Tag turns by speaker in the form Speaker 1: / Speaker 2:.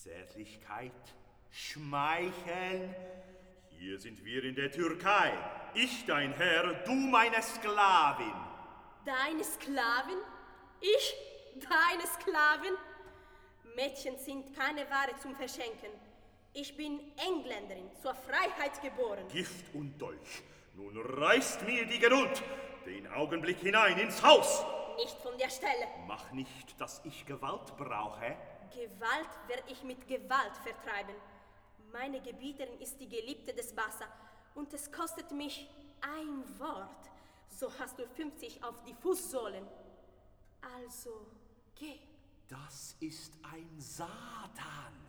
Speaker 1: Zärtlichkeit, Schmeicheln. Hier sind wir in der Türkei. Ich dein Herr, du meine Sklavin.
Speaker 2: Deine Sklavin? Ich, deine Sklavin? Mädchen sind keine Ware zum Verschenken. Ich bin Engländerin, zur Freiheit geboren.
Speaker 1: Gift und Dolch. Nun reißt mir die Geduld den Augenblick hinein ins Haus.
Speaker 2: Nicht von der Stelle.
Speaker 1: Mach nicht, dass ich Gewalt brauche.
Speaker 2: Gewalt werde ich mit Gewalt vertreiben. Meine Gebieterin ist die Geliebte des Bassa und es kostet mich ein Wort. So hast du 50 auf die Fußsohlen. Also, geh.
Speaker 1: Das ist ein Satan.